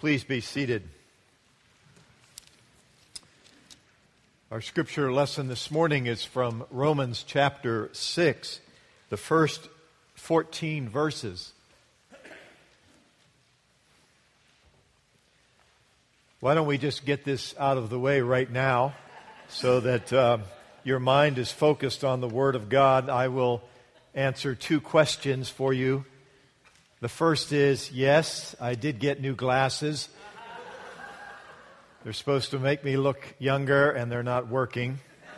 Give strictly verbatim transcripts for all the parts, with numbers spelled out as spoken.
Please be seated. Our scripture lesson this morning is from Romans chapter six, the first fourteen verses. Why don't we just get this out of the way right now so that uh, your mind is focused on the Word of God. I will answer two questions for you. The first is, yes, I did get new glasses. They're supposed to make me look younger, and they're not working.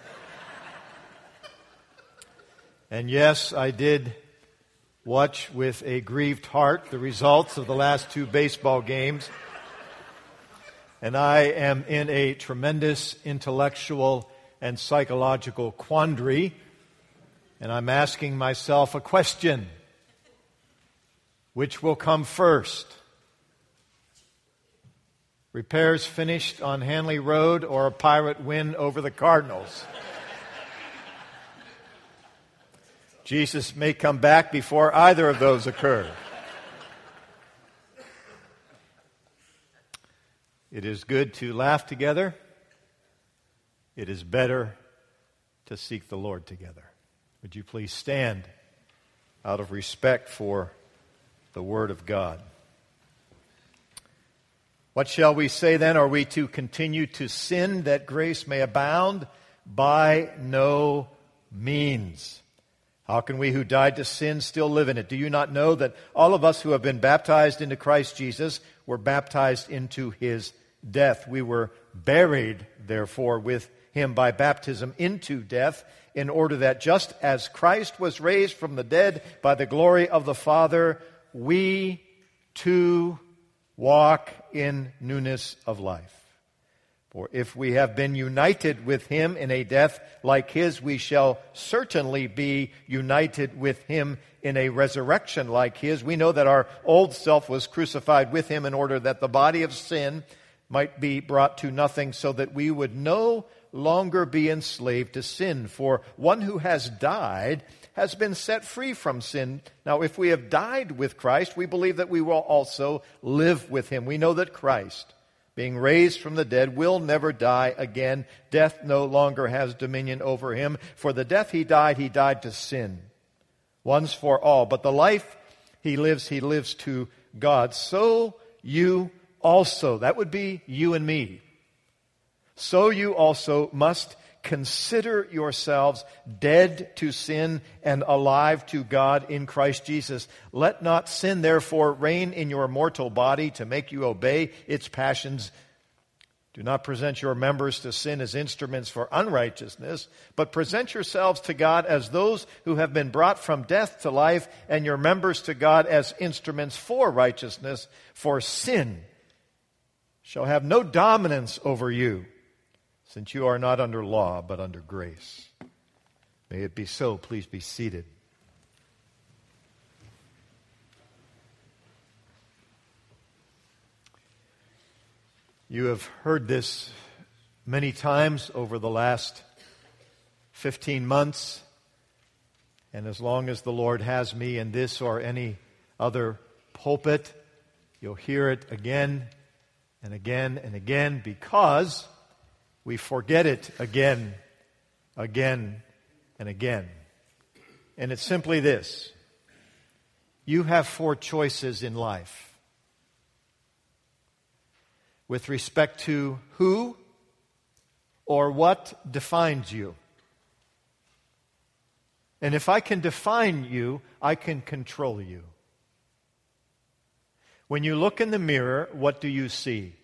And yes, I did watch with a grieved heart the results of the last two baseball games. And I am in a tremendous intellectual and psychological quandary, and I'm asking myself a question. Which will come first? Repairs finished on Hanley Road or a Pirate win over the Cardinals? Jesus may come back before either of those occur. It is good to laugh together. It is better to seek the Lord together. Would you please stand out of respect for the Word of God? What shall we say then? Are we to continue to sin that grace may abound? By no means. How can we who died to sin still live in it? Do you not know that all of us who have been baptized into Christ Jesus were baptized into His death? We were buried, therefore, with Him by baptism into death, in order that just as Christ was raised from the dead by the glory of the Father, we too walk in newness of life. For if we have been united with Him in a death like His, we shall certainly be united with Him in a resurrection like His. We know that our old self was crucified with Him in order that the body of sin might be brought to nothing, so that we would no longer be enslaved to sin. For one who has died has been set free from sin. Now, if we have died with Christ, we believe that we will also live with Him. We know that Christ, being raised from the dead, will never die again. Death no longer has dominion over Him. For the death He died, He died to sin, once for all. But the life He lives, He lives to God. So you also, that would be you and me, so you also must consider yourselves dead to sin and alive to God in Christ Jesus. Let not sin, therefore, reign in your mortal body to make you obey its passions. Do not present your members to sin as instruments for unrighteousness, but present yourselves to God as those who have been brought from death to life, and your members to God as instruments for righteousness. For sin shall have no dominance over you, since you are not under law, but under grace. May it be so. Please be seated. You have heard this many times over the last fifteen months, and as long as the Lord has me in this or any other pulpit, you'll hear it again and again and again, because we forget it again, again, and again. And it's simply this: you have four choices in life with respect to who or what defines you. And if I can define you, I can control you. When you look in the mirror, what do you see?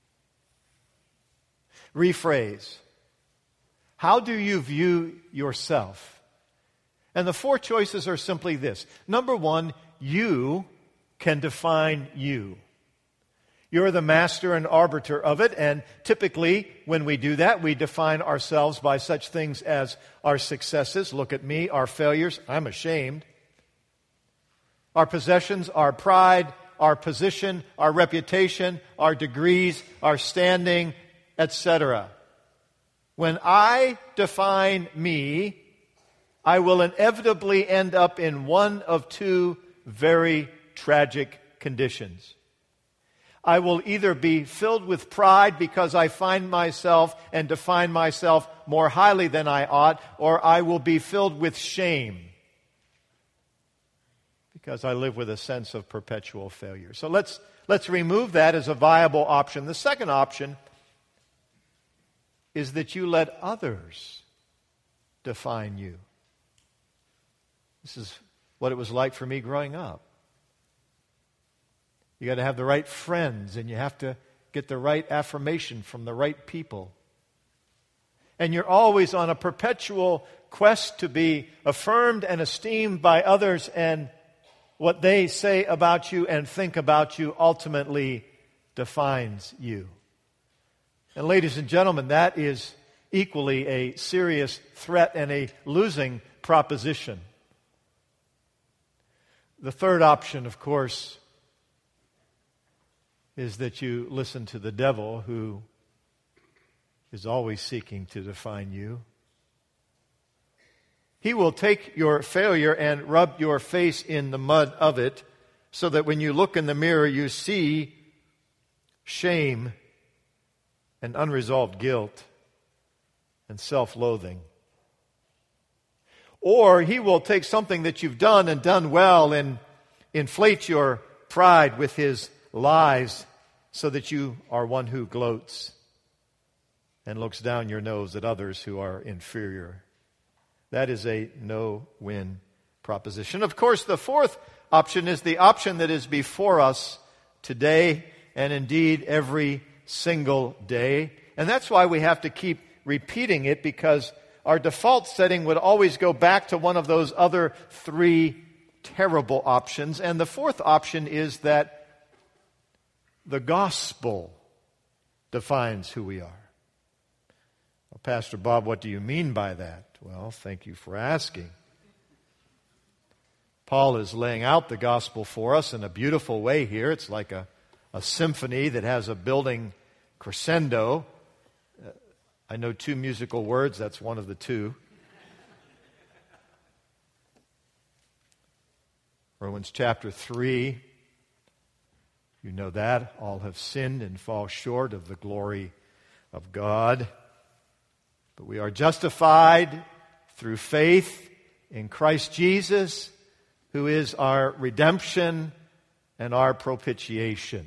Rephrase. How do you view yourself? And the four choices are simply this. Number one, you can define you. You're the master and arbiter of it, and typically when we do that, we define ourselves by such things as our successes. Look at me. Our failures. I'm ashamed. Our possessions, our pride, our position, our reputation, our degrees, our standing, et cetera. When I define me, I will inevitably end up in one of two very tragic conditions. I will either be filled with pride because I find myself and define myself more highly than I ought, or I will be filled with shame because I live with a sense of perpetual failure. So let's let's remove that as a viable option. The second option is that you let others define you. This is what it was like for me growing up. You got to have the right friends, and you have to get the right affirmation from the right people. And you're always on a perpetual quest to be affirmed and esteemed by others, and what they say about you and think about you ultimately defines you. And ladies and gentlemen, that is equally a serious threat and a losing proposition. The third option, of course, is that you listen to the devil, who is always seeking to define you. He will take your failure and rub your face in the mud of it, so that when you look in the mirror, you see shame and unresolved guilt and self-loathing. Or he will take something that you've done and done well and inflate your pride with his lies, so that you are one who gloats and looks down your nose at others who are inferior. That is a no-win proposition. Of course, the fourth option is the option that is before us today, and indeed every single day. And that's why we have to keep repeating it, because our default setting would always go back to one of those other three terrible options. And the fourth option is that the gospel defines who we are. Well, Pastor Bob, what do you mean by that? Well, thank you for asking. Paul is laying out the gospel for us in a beautiful way here. It's like a, a symphony that has a building crescendo. Uh, I know two musical words. That's one of the two. Romans chapter three. You know that. All have sinned and fall short of the glory of God. But we are justified through faith in Christ Jesus, who is our redemption and our propitiation.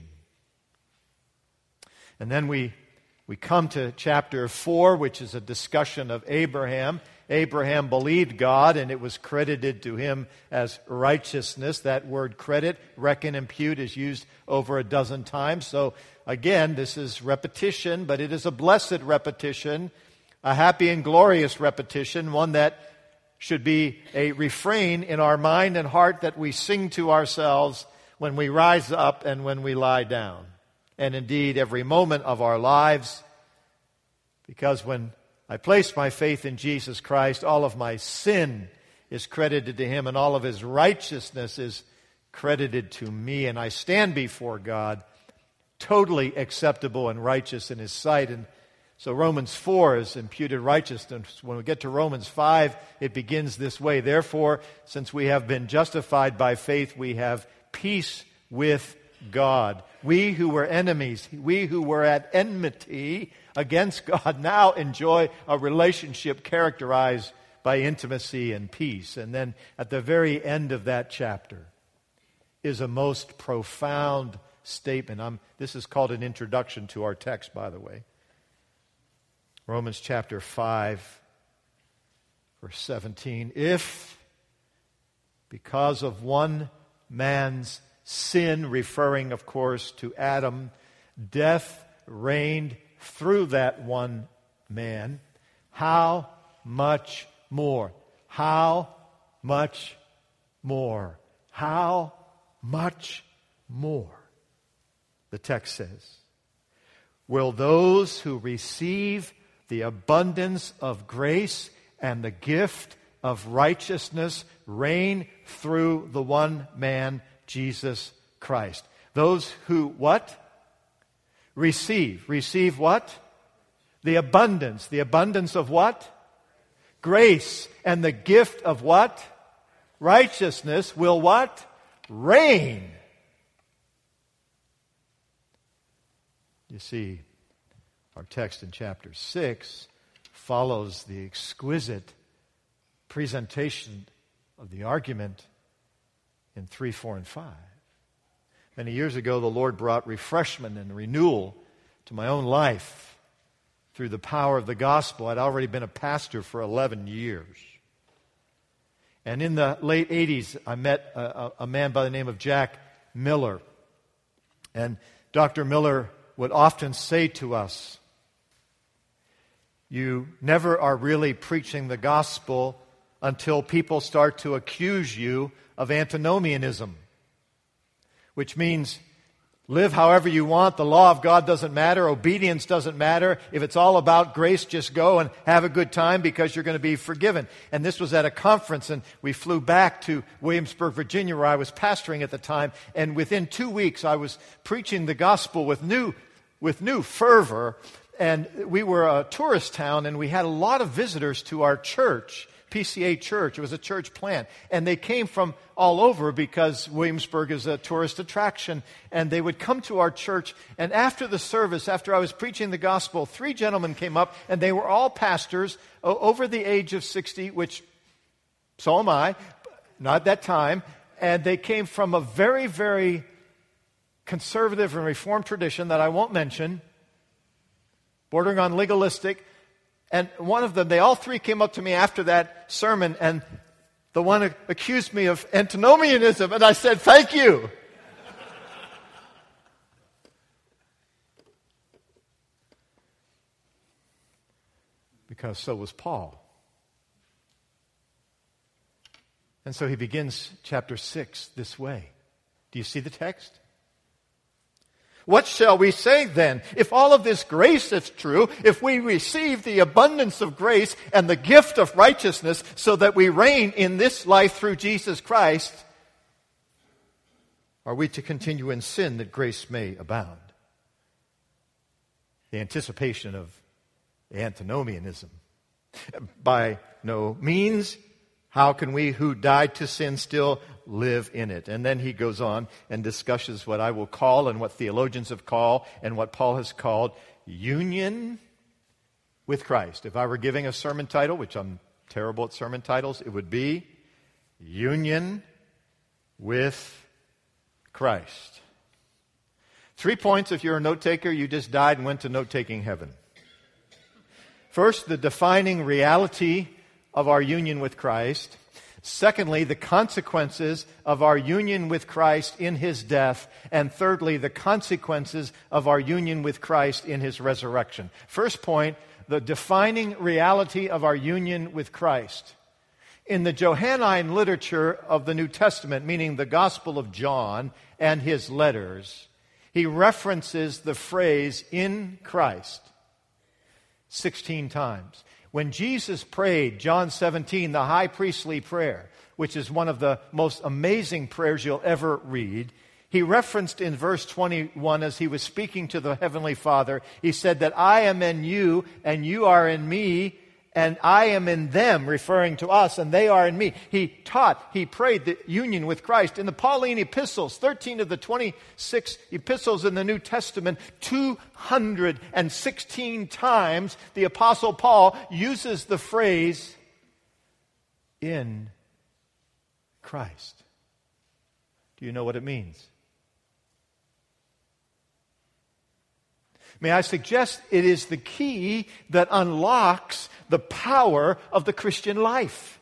And then we, we come to chapter four, which is a discussion of Abraham. Abraham believed God, and it was credited to him as righteousness. That word credit, reckon, impute, is used over a dozen times. So again, this is repetition, but it is a blessed repetition, a happy and glorious repetition, one that should be a refrain in our mind and heart that we sing to ourselves when we rise up and when we lie down. And indeed, every moment of our lives, because when I place my faith in Jesus Christ, all of my sin is credited to him, and all of his righteousness is credited to me, and I stand before God totally acceptable and righteous in his sight. And so Romans four is imputed righteousness. When we get to Romans five, it begins this way: therefore, since we have been justified by faith, we have peace with God. We who were enemies, we who were at enmity against God, now enjoy a relationship characterized by intimacy and peace. And then at the very end of that chapter is a most profound statement. I'm, this is called an introduction to our text, by the way. Romans chapter five, verse seventeen. If, because of one man's sin, referring, of course, to Adam, death reigned through that one man, how much more? How much more? How much more? The text says, will those who receive the abundance of grace and the gift of righteousness reign through the one man, Jesus Christ? Those who what? Receive. Receive what? The abundance. The abundance of what? Grace. And the gift of what? Righteousness will what? Reign You see, our text in chapter six follows the exquisite presentation of the argument in three, four, and five. Many years ago, the Lord brought refreshment and renewal to my own life through the power of the gospel. I'd already been a pastor for eleven years. And in the late eighties, I met a, a man by the name of Jack Miller. And Doctor Miller would often say to us, you never are really preaching the gospel until people start to accuse you of antinomianism, which means live however you want. The law of God doesn't matter. Obedience doesn't matter. If it's all about grace, just go and have a good time because you're going to be forgiven. And this was at a conference, and we flew back to Williamsburg, Virginia, where I was pastoring at the time. And within two weeks, I was preaching the gospel with new, with new fervor. And we were a tourist town, and we had a lot of visitors to our church, P C A Church. It was a church plant. And they came from all over because Williamsburg is a tourist attraction. And they would come to our church. And after the service, after I was preaching the gospel, three gentlemen came up, and they were all pastors over the age of sixty, which so am I, not at that time. And they came from a very, very conservative and reformed tradition that I won't mention, bordering on legalistic. And one of them, they all three came up to me after that sermon, and the one accused me of antinomianism, and I said, thank you. Because so was Paul. And so he begins chapter six this way. Do you see the text? What shall we say then? If all of this grace is true, if we receive the abundance of grace and the gift of righteousness so that we reign in this life through Jesus Christ, are we to continue in sin that grace may abound? The anticipation of antinomianism. By no means. How can we who died to sin still live in it? And then he goes on and discusses what I will call and what theologians have called and what Paul has called union with Christ. If I were giving a sermon title, which I'm terrible at sermon titles, it would be Union with Christ. Three points if you're a note taker. You just died and went to note-taking heaven. First, the defining reality of our union with Christ. Secondly, the consequences of our union with Christ in His death. And thirdly, the consequences of our union with Christ in His resurrection. First point, the defining reality of our union with Christ. In the Johannine literature of the New Testament, meaning the Gospel of John and his letters, he references the phrase "in Christ" sixteen times. When Jesus prayed, John seventeen, the high priestly prayer, which is one of the most amazing prayers you'll ever read, he referenced in verse twenty-one as he was speaking to the Heavenly Father, he said that I am in you and you are in me and I am in them, referring to us, and they are in me. He taught, he prayed the union with Christ. In the Pauline epistles, thirteen of the twenty-six epistles in the New Testament, two hundred sixteen times the Apostle Paul uses the phrase, in Christ. Do you know what it means? May I suggest it is the key that unlocks the power of the Christian life.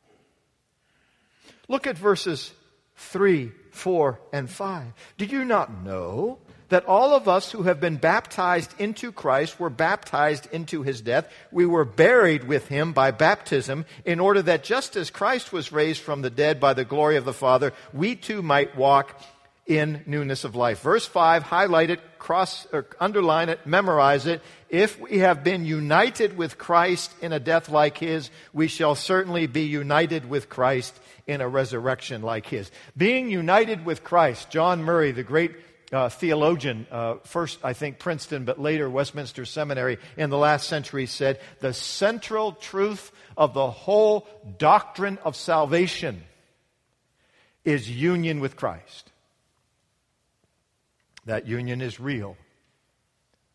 Look at verses three, four, and five. Do you not know that all of us who have been baptized into Christ were baptized into His death? We were buried with Him by baptism in order that just as Christ was raised from the dead by the glory of the Father, we too might walk in newness of life. Verse five, highlight it, cross, or underline it, memorize it. If we have been united with Christ in a death like His, we shall certainly be united with Christ in a resurrection like His. Being united with Christ, John Murray, the great uh, theologian, uh, first I think Princeton, but later Westminster Seminary in the last century, said, the central truth of the whole doctrine of salvation is union with Christ. That union is real.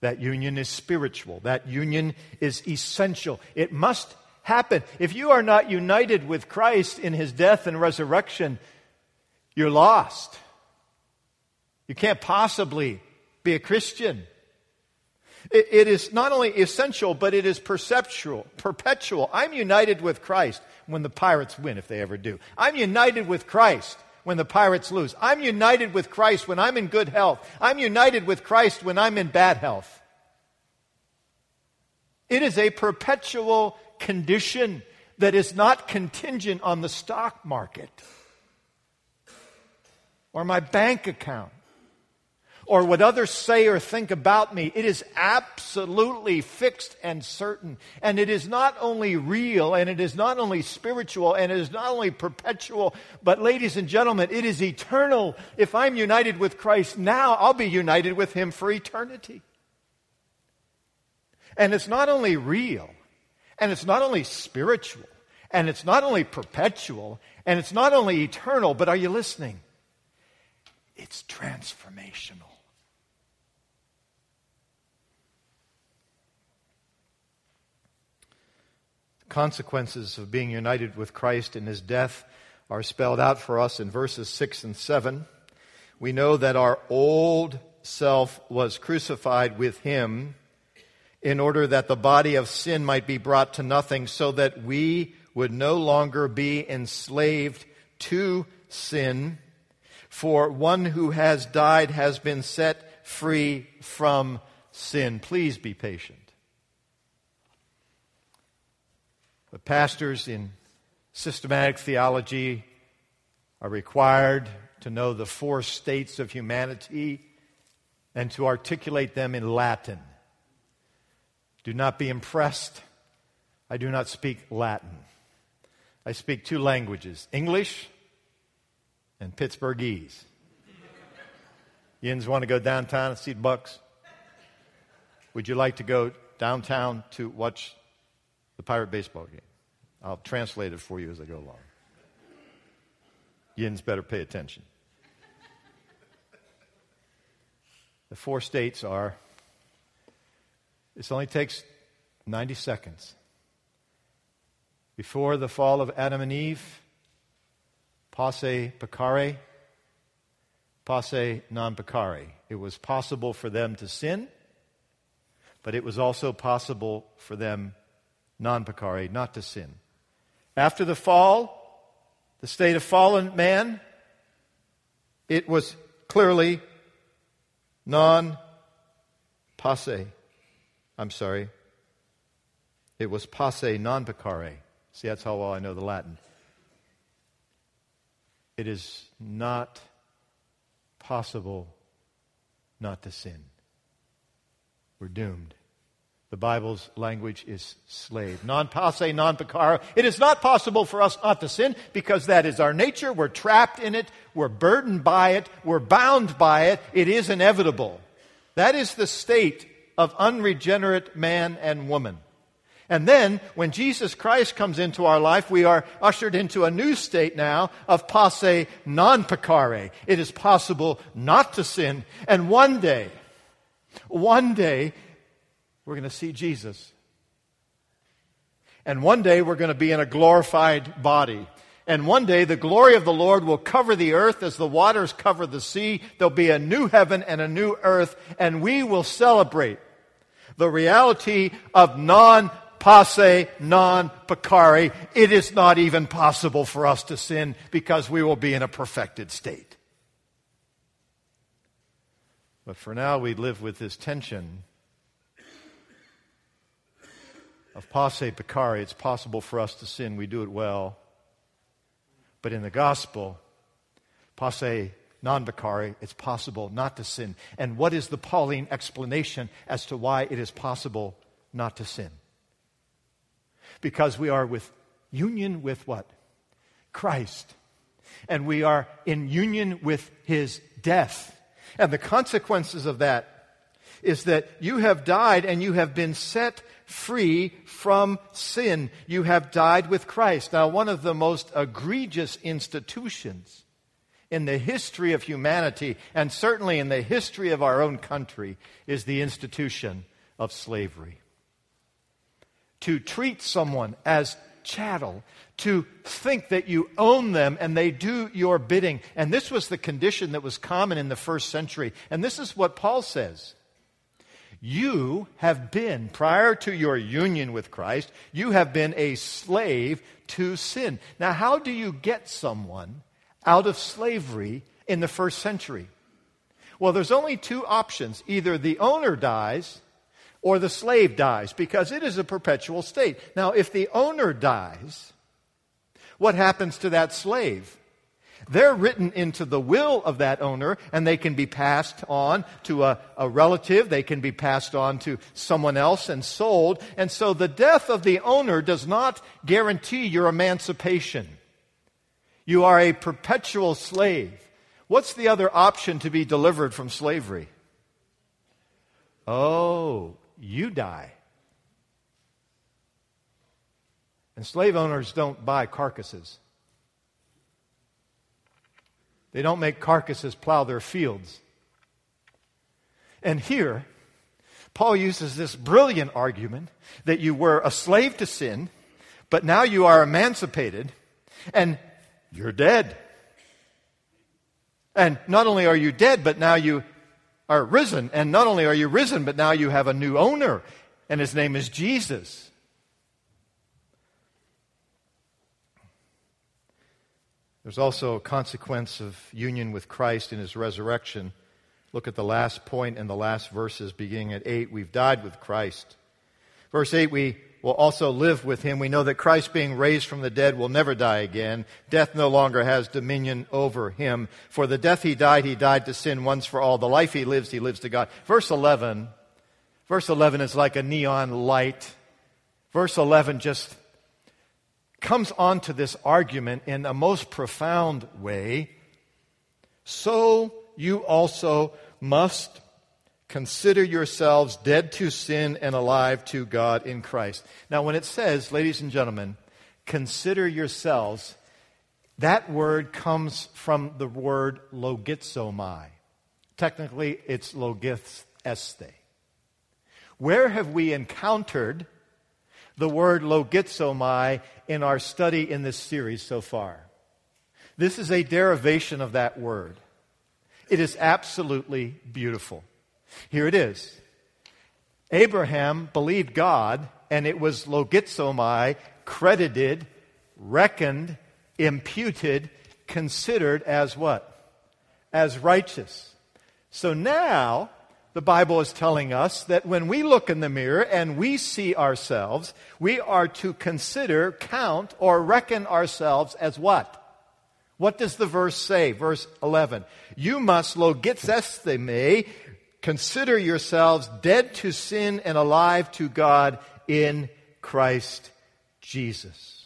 That union is spiritual. That union is essential. It must happen. If you are not united with Christ in His death and resurrection, you're lost. You can't possibly be a Christian. It, it is not only essential, but it is perceptual, perpetual. I'm united with Christ when the Pirates win, if they ever do. I'm united with Christ when the Pirates lose. I'm united with Christ when I'm in good health. I'm united with Christ when I'm in bad health. It is a perpetual condition that is not contingent on the stock market or my bank account or what others say or think about me. It is absolutely fixed and certain. And it is not only real, and it is not only spiritual, and it is not only perpetual, but ladies and gentlemen, it is eternal. If I'm united with Christ now, I'll be united with Him for eternity. And it's not only real, and it's not only spiritual, and it's not only perpetual, and it's not only eternal, but are you listening? It's transformational. The consequences of being united with Christ in His death are spelled out for us in verses six and seven. We know that our old self was crucified with Him in order that the body of sin might be brought to nothing, so that we would no longer be enslaved to sin. For one who has died has been set free from sin. Please be patient. But pastors in systematic theology are required to know the four states of humanity and to articulate them in Latin. Do not be impressed. I do not speak Latin. I speak two languages, English and Pittsburghese. Yins want to go downtown and see the Bucks? Would you like to go downtown to watch the Pirate baseball game? I'll translate it for you as I go along. Yins better pay attention. The four states are, this only takes ninety seconds. Before the fall of Adam and Eve, posse peccare, posse non peccare. It was possible for them to sin, but it was also possible for them non peccare not to sin. After the fall, the state of fallen man, it was clearly non posse. I'm sorry. It was posse non peccare. See, that's how well I know the Latin. It is not possible not to sin. We're doomed. The Bible's language is slave. Non posse, non peccare. It is not possible for us not to sin because that is our nature. We're trapped in it. We're burdened by it. We're bound by it. It is inevitable. That is the state of unregenerate man and woman. And then, when Jesus Christ comes into our life, we are ushered into a new state now of posse non peccare. It is possible not to sin. And one day, one day, we're going to see Jesus. And one day, we're going to be in a glorified body. And one day, the glory of the Lord will cover the earth as the waters cover the sea. There'll be a new heaven and a new earth, and we will celebrate the reality of non-posse, non-peccare. It is not even possible for us to sin because we will be in a perfected state. But for now, we live with this tension of posse peccare. It's possible for us to sin. We do it well. But in the gospel, posse non peccare, it's possible not to sin. And what is the Pauline explanation as to why it is possible not to sin? Because we are with union with what? Christ. And we are in union with His death. And the consequences of that is that you have died and you have been set free from sin. You have died with Christ. Now, one of the most egregious institutions in the history of humanity, and certainly in the history of our own country, is the institution of slavery. To treat someone as chattel, to think that you own them and they do your bidding. And this was the condition that was common in the first century. And this is what Paul says. You have been, prior to your union with Christ, you have been a slave to sin. Now, how do you get someone out of slavery in the first century? Well, there's only two options. Either the owner dies or the slave dies, because it is a perpetual state. Now, if the owner dies, what happens to that slave? They're written into the will of that owner, and they can be passed on to a, a relative. They can be passed on to someone else and sold. And so the death of the owner does not guarantee your emancipation. You are a perpetual slave. What's the other option to be delivered from slavery? Oh, you die. And slave owners don't buy carcasses. They don't make carcasses plow their fields. And here, Paul uses this brilliant argument that you were a slave to sin, but now you are emancipated, and you're dead. And not only are you dead, but now you are risen. And not only are you risen, but now you have a new owner, and his name is Jesus. There's also a consequence of union with Christ in his resurrection. Look at the last point in the last verses beginning at eight. We've died with Christ. Verse eight, we will also live with him. We know that Christ, being raised from the dead, will never die again. Death no longer has dominion over him. For the death he died, he died to sin once for all. The life he lives, he lives to God. Verse eleven, verse eleven is like a neon light. Verse eleven just comes onto this argument in a most profound way. So you also must consider yourselves dead to sin and alive to God in Christ. Now, when it says, ladies and gentlemen, consider yourselves, that word comes from the word logizomai. Technically, it's logizeste. Where have we encountered the word logizomai in our study in this series so far? This is a derivation of that word. It is absolutely beautiful. Here it is. Abraham believed God, and it was logizomai, credited, reckoned, imputed, considered as what? As righteous. So now, the Bible is telling us that when we look in the mirror and we see ourselves, we are to consider, count, or reckon ourselves as what? What does the verse say? Verse eleven. You must logizesthe, consider yourselves dead to sin and alive to God in Christ Jesus.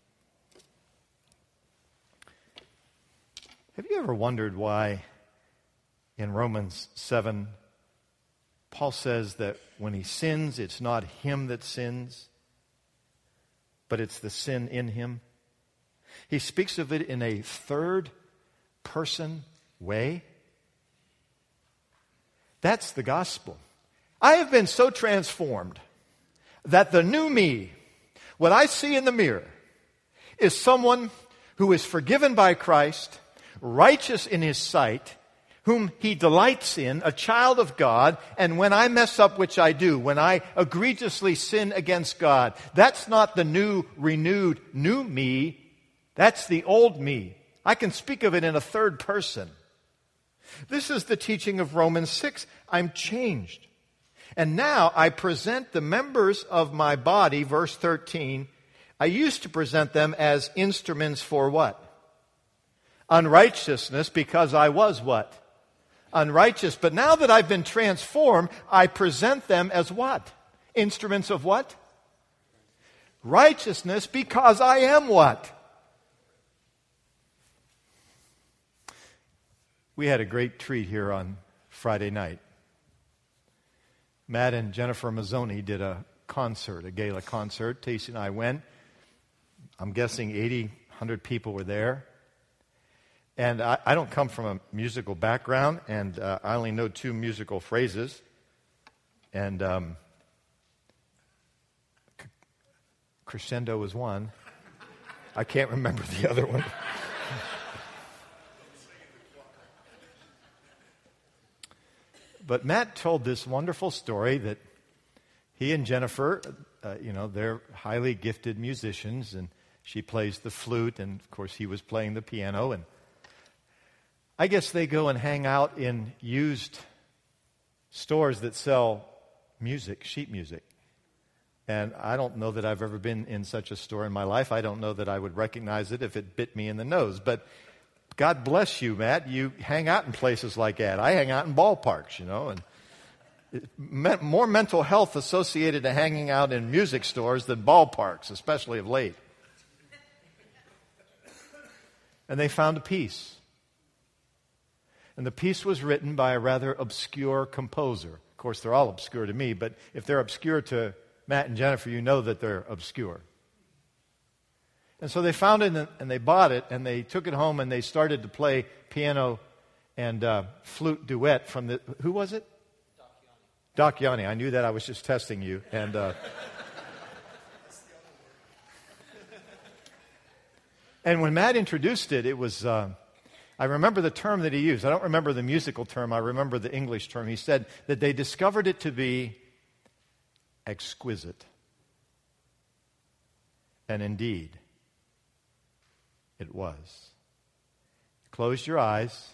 Have you ever wondered why in Romans seven, Paul says that when he sins, it's not him that sins, but it's the sin in him? He speaks of it in a third person way. That's the gospel. I have been so transformed that the new me, what I see in the mirror, is someone who is forgiven by Christ, righteous in his sight, whom he delights in, a child of God, and when I mess up, which I do, when I egregiously sin against God, that's not the new, renewed, new me. That's the old me. I can speak of it in a third person. This is the teaching of Romans six. I'm changed. And now I present the members of my body, verse thirteen. I used to present them as instruments for what? Unrighteousness, because I was what? Unrighteous. But now that I've been transformed, I present them as what? Instruments of what? Righteousness, because I am what? We had a great treat here on Friday night. Matt and Jennifer Mazzoni did a concert, a gala concert. Tacey and I went. I'm guessing eighty, one hundred people were there. And I, I don't come from a musical background, and uh, I only know two musical phrases. And um, c- crescendo was one. I can't remember the other one. But Matt told this wonderful story that he and Jennifer, uh, you know, they're highly gifted musicians, and she plays the flute, and of course he was playing the piano. And I guess they go and hang out in used stores that sell music, sheet music. And I don't know that I've ever been in such a store in my life. I don't know that I would recognize it if it bit me in the nose. But God bless you, Matt. You hang out in places like that. I hang out in ballparks, you know, and it, me, more mental health associated to hanging out in music stores than ballparks, especially of late. And they found a piece. And the piece was written by a rather obscure composer. Of course, they're all obscure to me, but if they're obscure to Matt and Jennifer, you know that they're obscure. And so they found it and they bought it and they took it home and they started to play piano and uh, flute duet from the, who was it? Doc Yanni. Doc Yanni. I knew that. I was just testing you. And uh, and when Matt introduced it, it was, uh, I remember the term that he used. I don't remember the musical term. I remember the English term. He said that they discovered it to be exquisite. And indeed, it was. Close your eyes,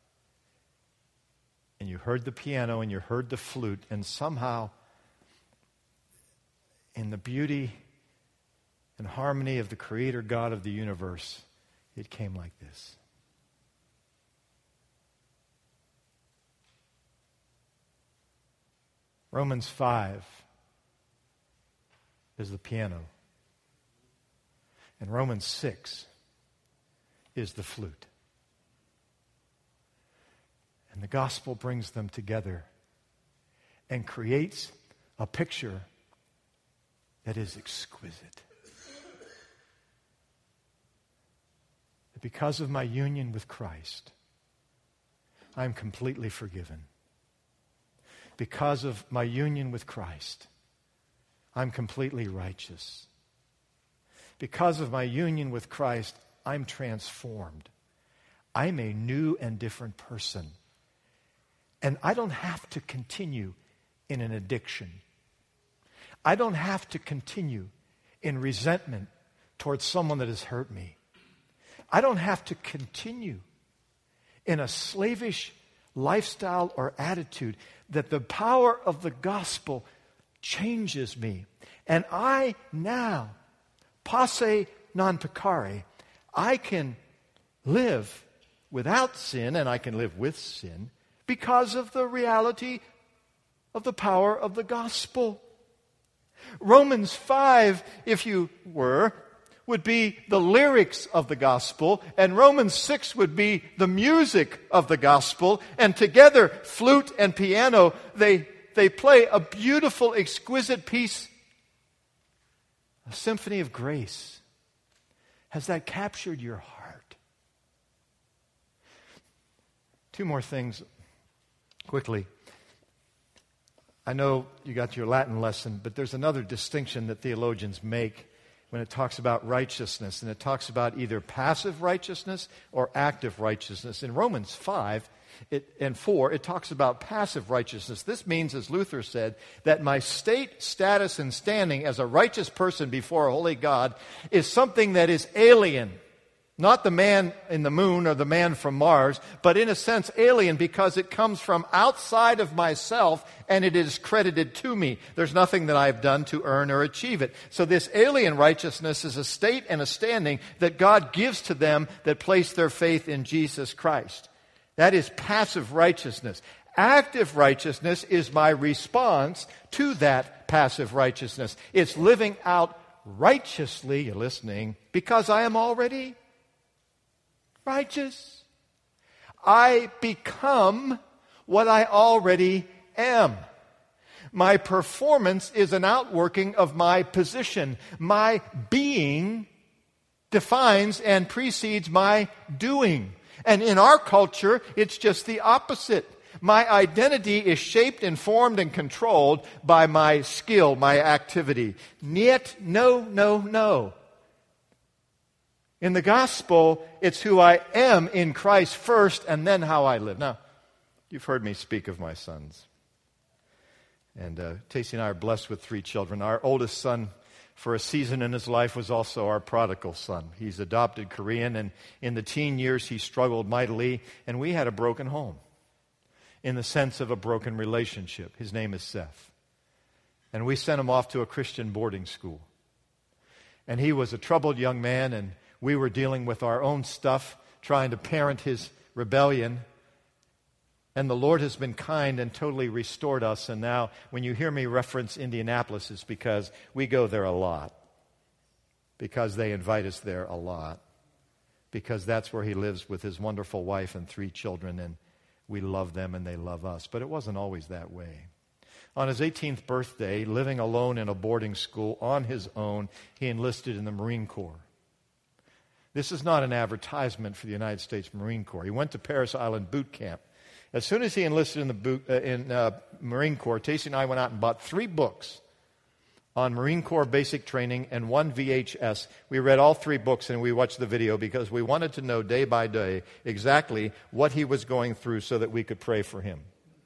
and you heard the piano, and you heard the flute, and somehow, in the beauty and harmony of the Creator God of the universe, it came like this. Romans five is the piano. And Romans six is the flute. And the gospel brings them together and creates a picture that is exquisite. That because of my union with Christ, I'm completely forgiven. Because of my union with Christ, I'm completely righteous. Because of my union with Christ, I'm transformed. I'm a new and different person. And I don't have to continue in an addiction. I don't have to continue in resentment towards someone that has hurt me. I don't have to continue in a slavish lifestyle or attitude. That the power of the gospel changes me. And I now, posse non peccare, I can live without sin and I can live with sin because of the reality of the power of the gospel. Romans five, if you were, would be the lyrics of the gospel, and Romans six would be the music of the gospel, and together, flute and piano, they, they play a beautiful, exquisite piece, a symphony of grace. Has that captured your heart? Two more things quickly. I know you got your Latin lesson, but there's another distinction that theologians make when it talks about righteousness, and it talks about either passive righteousness or active righteousness. In Romans five it, and four, it talks about passive righteousness. This means, as Luther said, that my state, status, and standing as a righteous person before a holy God is something that is alien. Not the man in the moon or the man from Mars, but in a sense alien because it comes from outside of myself and it is credited to me. There's nothing that I've done to earn or achieve it. So this alien righteousness is a state and a standing that God gives to them that place their faith in Jesus Christ. That is passive righteousness. Active righteousness is my response to that passive righteousness. It's living out righteously, you're listening, because I am already righteous. I become what I already am. My performance is an outworking of my position. My being defines and precedes my doing. And in our culture, it's just the opposite. My identity is shaped, informed, and controlled by my skill, my activity. Yet, no, no, no. In the gospel, it's who I am in Christ first and then how I live. Now, you've heard me speak of my sons. And uh, Tacey and I are blessed with three children. Our oldest son, for a season in his life, was also our prodigal son. He's adopted Korean, and in the teen years, he struggled mightily, and we had a broken home in the sense of a broken relationship. His name is Seth. And we sent him off to a Christian boarding school. And he was a troubled young man, and we were dealing with our own stuff, trying to parent his rebellion. And the Lord has been kind and totally restored us. And now, when you hear me reference Indianapolis, it's because we go there a lot. Because they invite us there a lot. Because that's where he lives with his wonderful wife and three children, and we love them and they love us. But it wasn't always that way. On his eighteenth birthday, living alone in a boarding school on his own, he enlisted in the Marine Corps. This is not an advertisement for the United States Marine Corps. He went to Parris Island boot camp. As soon as he enlisted in the boot, uh, in uh, Marine Corps, Tacey and I went out and bought three books on Marine Corps basic training and one V H S. We read all three books and we watched the video because we wanted to know day by day exactly what he was going through so that we could pray for him.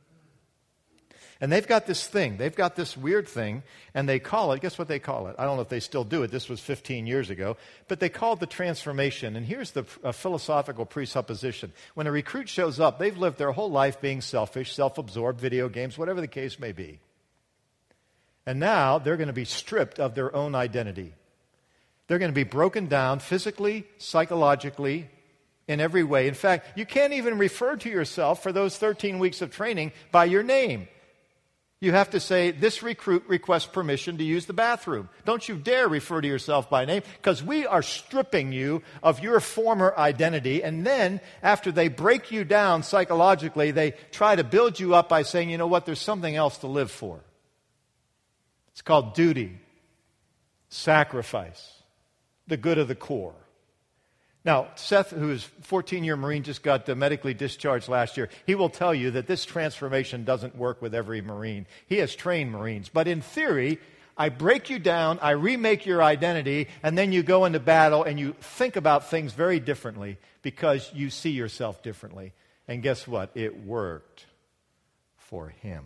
And they've got this thing. They've got this weird thing, and they call it, guess what they call it? I don't know if they still do it. This was fifteen years ago. But they call it the transformation. And here's the uh, philosophical presupposition. When a recruit shows up, they've lived their whole life being selfish, self-absorbed, video games, whatever the case may be. And now they're going to be stripped of their own identity. They're going to be broken down physically, psychologically, in every way. In fact, you can't even refer to yourself for those thirteen weeks of training by your name. You have to say, this recruit requests permission to use the bathroom. Don't you dare refer to yourself by name, because we are stripping you of your former identity. And then, after they break you down psychologically, they try to build you up by saying, you know what, there's something else to live for. It's called duty, sacrifice, the good of the Corps. Now, Seth, who is a fourteen-year Marine, just got uh, medically discharged last year. He will tell you that this transformation doesn't work with every Marine. He has trained Marines. But in theory, I break you down, I remake your identity, and then you go into battle and you think about things very differently because you see yourself differently. And guess what? It worked for him.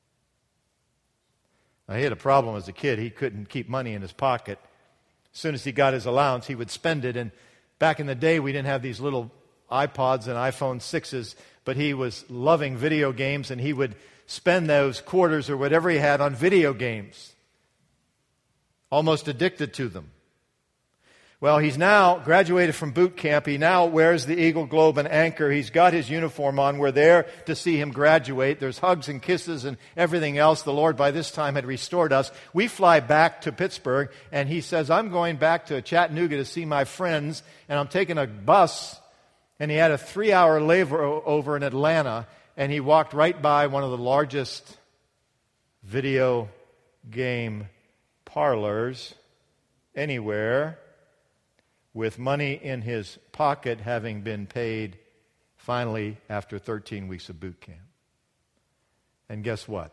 Now, he had a problem as a kid. He couldn't keep money in his pocket. As soon as he got his allowance, he would spend it. And back in the day, we didn't have these little iPods and iPhone sixes, but he was loving video games, and he would spend those quarters or whatever he had on video games, almost addicted to them. Well, he's now graduated from boot camp. He now wears the Eagle Globe and Anchor. He's got his uniform on. We're there to see him graduate. There's hugs and kisses and everything else. The Lord by this time had restored us. We fly back to Pittsburgh, and he says, I'm going back to Chattanooga to see my friends, and I'm taking a bus. And he had a three-hour layover over in Atlanta, and he walked right by one of the largest video game parlors anywhere, with money in his pocket, having been paid finally after thirteen weeks of boot camp. And guess what?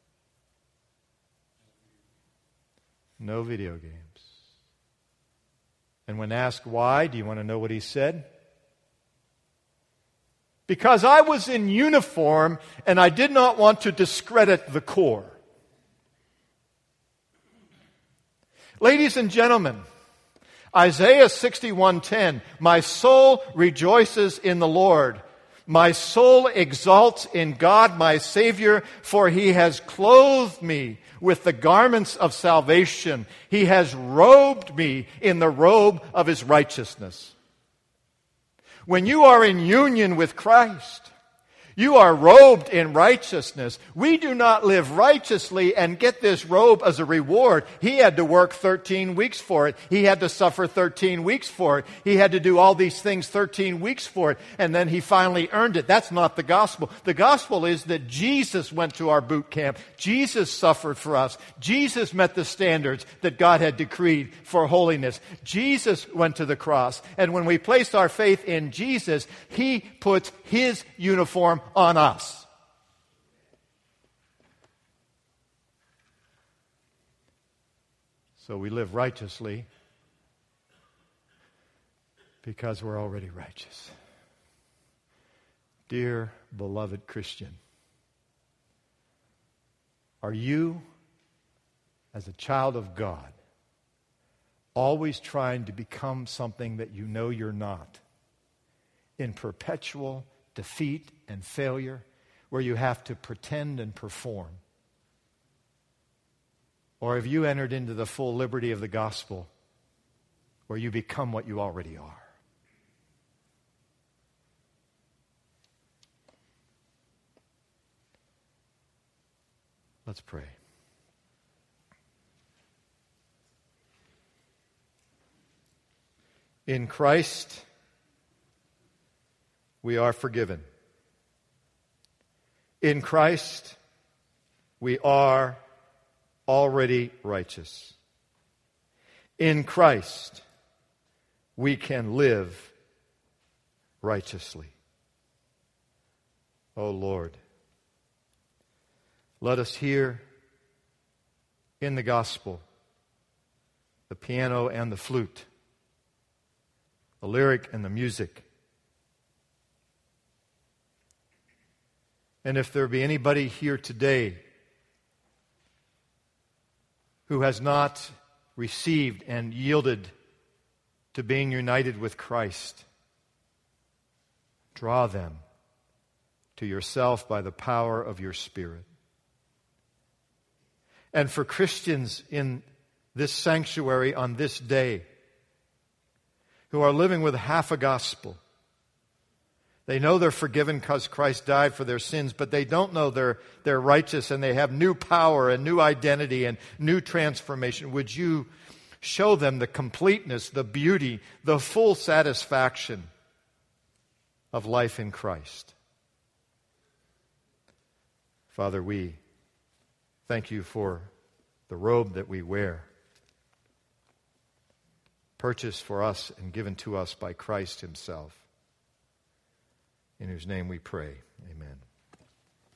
No video games. And when asked why, do you want to know what he said? Because I was in uniform and I did not want to discredit the Corps. Ladies and gentlemen, Isaiah sixty-one ten, my soul rejoices in the Lord. My soul exalts in God my Savior, for he has clothed me with the garments of salvation. He has robed me in the robe of his righteousness. When you are in union with Christ, You are robed in righteousness. We do not live righteously and get this robe as a reward. He had to work thirteen weeks for it. He had to suffer thirteen weeks for it. He had to do all these things thirteen weeks for it. And then he finally earned it. That's not the gospel. The gospel is that Jesus went to our boot camp. Jesus suffered for us. Jesus met the standards that God had decreed for holiness. Jesus went to the cross. And when we place our faith in Jesus, He puts His uniform on us. So we live righteously because we're already righteous. Dear beloved Christian, are you, as a child of God, always trying to become something that you know you're not, in perpetual defeat and failure, where you have to pretend and perform? Or have you entered into the full liberty of the gospel, where you become what you already are? Let's pray. In Christ, we are forgiven. In Christ, we are already righteous. In Christ, we can live righteously. O Lord, let us hear in the gospel the piano and the flute, the lyric and the music. And if there be anybody here today who has not received and yielded to being united with Christ, draw them to yourself by the power of your Spirit. And for Christians in this sanctuary on this day who are living with half a gospel, they know they're forgiven because Christ died for their sins, but they don't know they're, they're righteous and they have new power and new identity and new transformation. Would you show them the completeness, the beauty, the full satisfaction of life in Christ? Father, we thank you for the robe that we wear, purchased for us and given to us by Christ Himself, in whose name we pray. Amen.